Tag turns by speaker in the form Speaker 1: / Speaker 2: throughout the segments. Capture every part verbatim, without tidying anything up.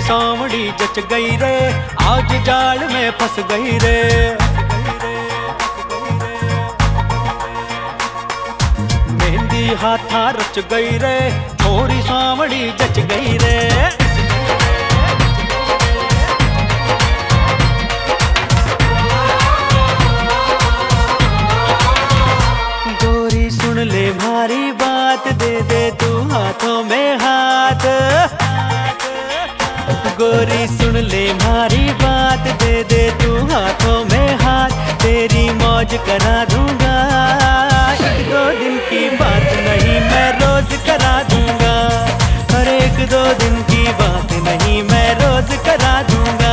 Speaker 1: सावड़ी जच गई रे, आज जाल में फंस गई रे। मेहंदी हाथा रच गई रे, छोरी सावड़ी जच गई रे। गोरी सुन ले मारी बात, दे दे तू हाथों में हाथ। गोरी सुन ले मारी बात, दे दे तू हाथों में हाथ। तेरी मौज करा दूंगा, एक दो दिन की बात नहीं मैं रोज करा दूंगा। हर एक दो दिन की बात नहीं मैं रोज करा दूंगा।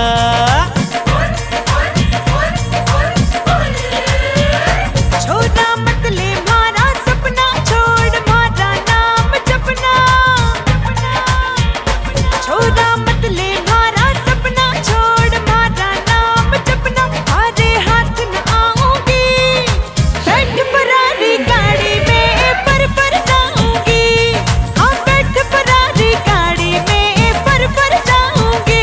Speaker 2: छोरा मत ले मारा सपना, छोड़ मारा नाम जपना। छोरा मत ले मारा सपना, छोड़ मारा नाम जपना। हारे हाथ न आऊंगी, बैठ फरारी गाड़ी में पर पर जाऊंगी। हाँ बैठ फरारी गाड़ी में पर पर जाऊंगी।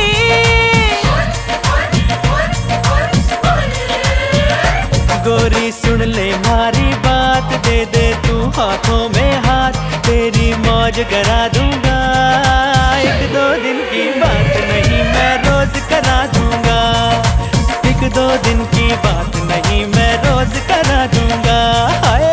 Speaker 1: गोरी सुन ले मारी बात, दे दे तू हाथों में हाथ। तेरी मौज करा दूंगा, एक दो दिन की बात नहीं मैं रोज करा दूंगा। एक दो दिन की बात नहीं मैं रोज करा दूंगा। हाय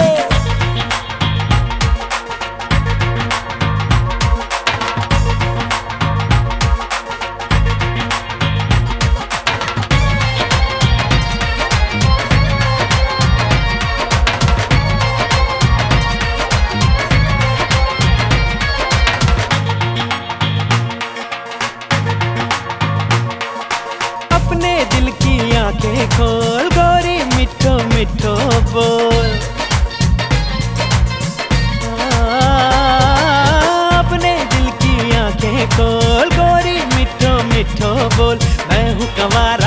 Speaker 1: अपने दिल की आंखें खोल, गोरी मिठो मिठो बोल। आ, अपने दिल की आंखें खोल, गोरी मिठो मिठो बोल। मैं हूँ कंवारा